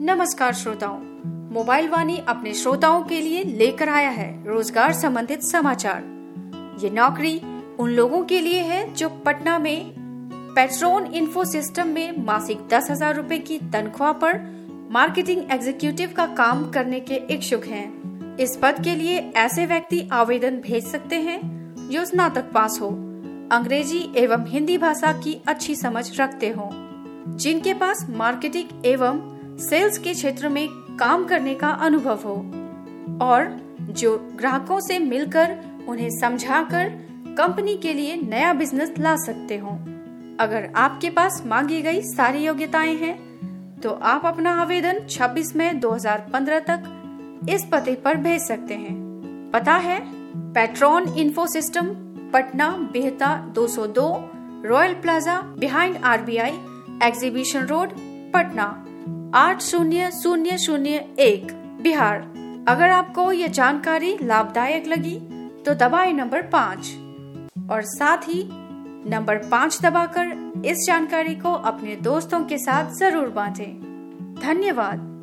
नमस्कार श्रोताओं, मोबाइल वाणी अपने श्रोताओं के लिए लेकर आया है रोजगार संबंधित समाचार। ये नौकरी उन लोगों के लिए है जो पटना में पेट्रोन इन्फो सिस्टम में मासिक 10,000 रुपए की तनख्वाह पर मार्केटिंग एग्जीक्यूटिव का काम करने के इच्छुक हैं। इस पद के लिए ऐसे व्यक्ति आवेदन भेज सकते हैं जो स्नातक पास हो, अंग्रेजी एवं हिंदी भाषा की अच्छी समझ रखते हो, जिनके पास मार्केटिंग एवं सेल्स के क्षेत्र में काम करने का अनुभव हो और जो ग्राहकों से मिलकर उन्हें समझाकर कंपनी के लिए नया बिजनेस ला सकते हो। अगर आपके पास मांगी गई सारी योग्यताएं हैं तो आप अपना आवेदन 26 मई 2015 तक इस पते पर भेज सकते हैं। पता है Petron info system, Patna, Bihta 202, royal plaza behind RBI, exhibition road, Patna 80001, Bihar. अगर आपको ये जानकारी लाभदायक लगी तो दबाएं नंबर 5 और साथ ही नंबर 5 दबाकर इस जानकारी को अपने दोस्तों के साथ जरूर बांटें। धन्यवाद।